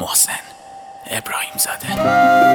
محسن ابراهیم زاده.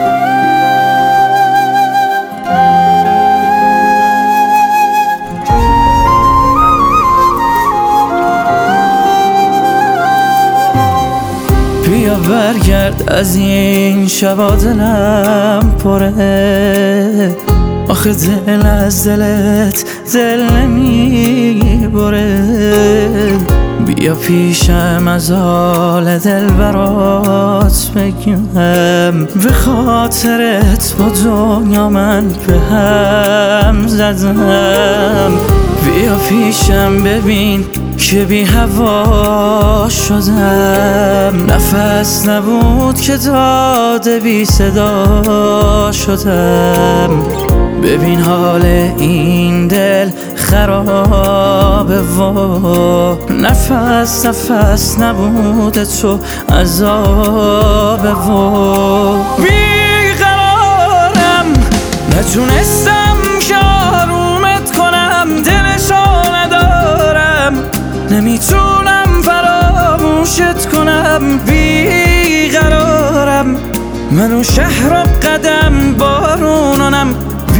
بیا برگرد از این شبا دلم پره، آخه دل از دلت دل نمیبره. بیا پیشم از حال دل برات بگم، به خاطرت با دنیا من به هم زدم. بیا پیشم ببین که بی هوا شدم، نفس نبود که داده بی صدا شدم. ببین حال این دل خرابه و نفس نبود تو عذابه و بیقرارم، نتونستم که آرومت کنم، دلشو ندارم، نمیتونم فراموشت کنم. بیقرارم، منو شهر و قدم بارونانم.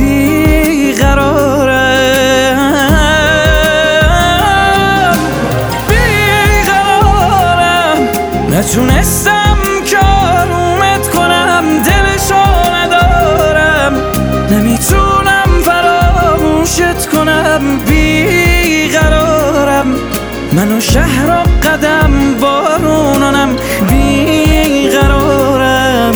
بیقرارم، نتونستم که آرومت کنم، دلشو ندارم، نمیتونم فراموشت کنم. بیقرارم، منو شهر و قدم بارونانم. بیقرارم،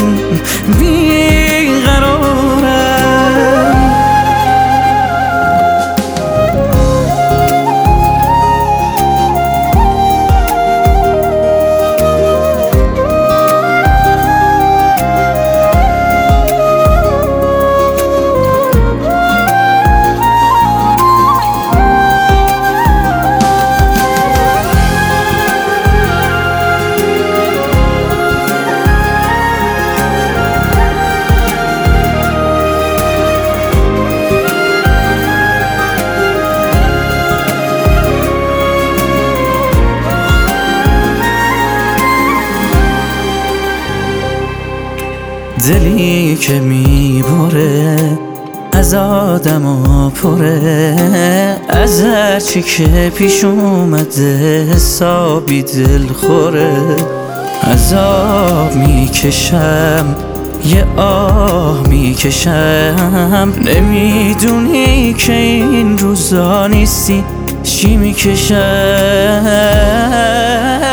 دلی که میبره از آدم و پره، از هرچی که پیش اومده حسابی دل خوره. عذاب میکشم، یه آه میکشم، نمیدونی که این روزا نیستی چی میکشم.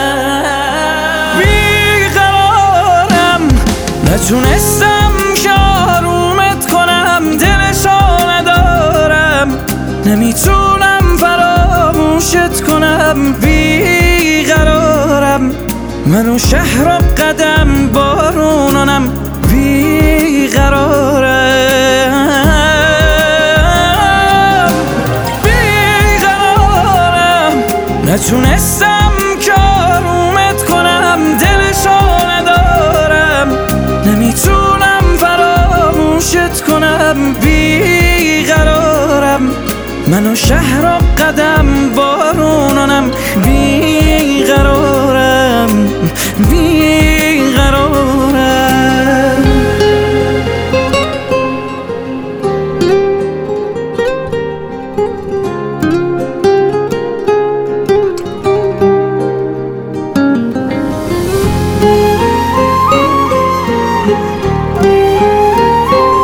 نتونستم که آرومت کنم، دلشو ندارم، نمیتونم فراموشت کنم. بیقرارم، منو شهر و قدم بارونانم. بیقرارم، نتونستم که آرومت کنم، دلشو ندارم، نمیتونم فراموشت کنم. بیقرارم، منو شهر و قدم بارونانم. بیقرارم.